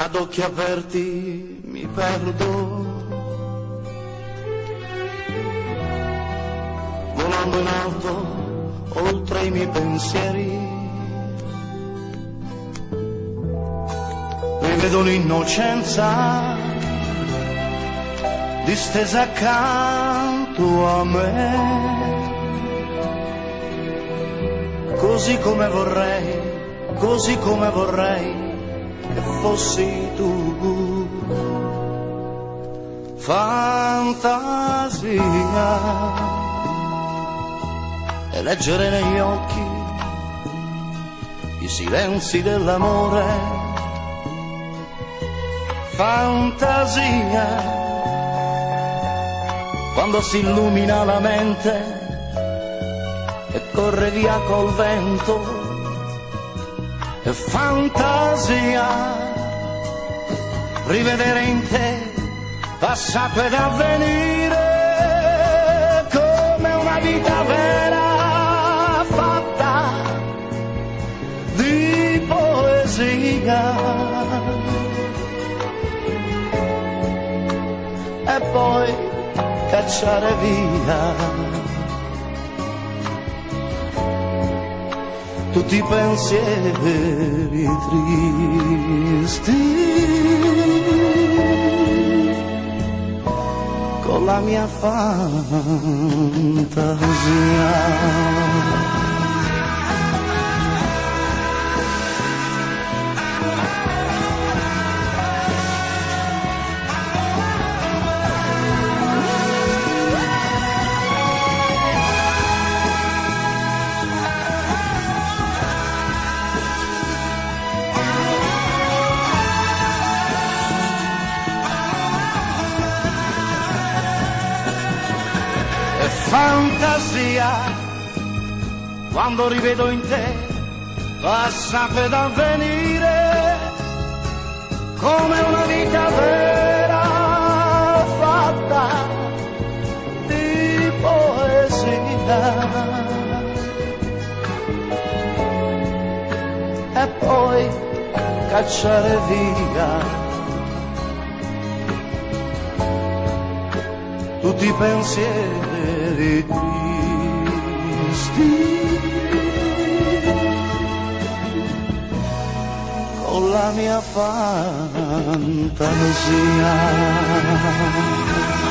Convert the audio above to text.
ad occhi aperti mi perdo, volando in alto oltre i miei pensieri, rivedo l'innocenza distesa accanto a me, così come vorrei che fossi tu. Fantasia, e leggere negli occhi i silenzi dell'amore. Fantasia, quando si illumina la mente e corre via col vento. E fantasia, rivedere in te passato ed avvenire come una vita vera fatta di poesia. E poi cacciare via tutti i pensieri tristi con la mia fantasia. Fantasia, quando rivedo in te passato ed avvenire come una vita vera fatta di poesia. E poi cacciare via tutti i pensieri tristi con la mia fantasia.